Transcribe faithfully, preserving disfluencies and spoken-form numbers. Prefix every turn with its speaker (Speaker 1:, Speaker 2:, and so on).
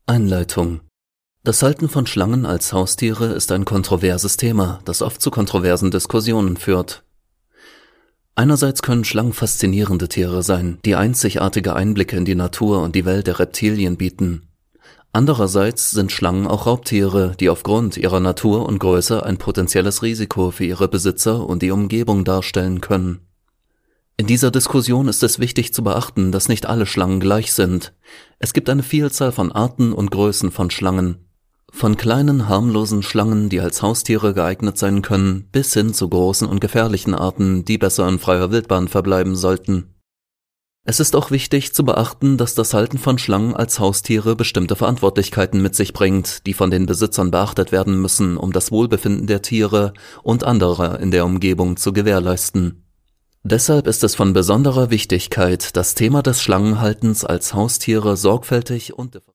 Speaker 1: Einleitung. Das Halten von Schlangen als Haustiere ist ein kontroverses Thema, das oft zu kontroversen Diskussionen führt. Einerseits können Schlangen faszinierende Tiere sein, die einzigartige Einblicke in die Natur und die Welt der Reptilien bieten. Andererseits sind Schlangen auch Raubtiere, die aufgrund ihrer Natur und Größe ein potenzielles Risiko für ihre Besitzer und die Umgebung darstellen können. In dieser Diskussion ist es wichtig zu beachten, dass nicht alle Schlangen gleich sind. Es gibt eine Vielzahl von Arten und Größen von Schlangen. Von kleinen, harmlosen Schlangen, die als Haustiere geeignet sein können, bis hin zu großen und gefährlichen Arten, die besser in freier Wildbahn verbleiben sollten. Es ist auch wichtig zu beachten, dass das Halten von Schlangen als Haustiere bestimmte Verantwortlichkeiten mit sich bringt, die von den Besitzern beachtet werden müssen, um das Wohlbefinden der Tiere und anderer in der Umgebung zu gewährleisten. Deshalb ist es von besonderer Wichtigkeit, das Thema des Schlangenhaltens als Haustiere sorgfältig und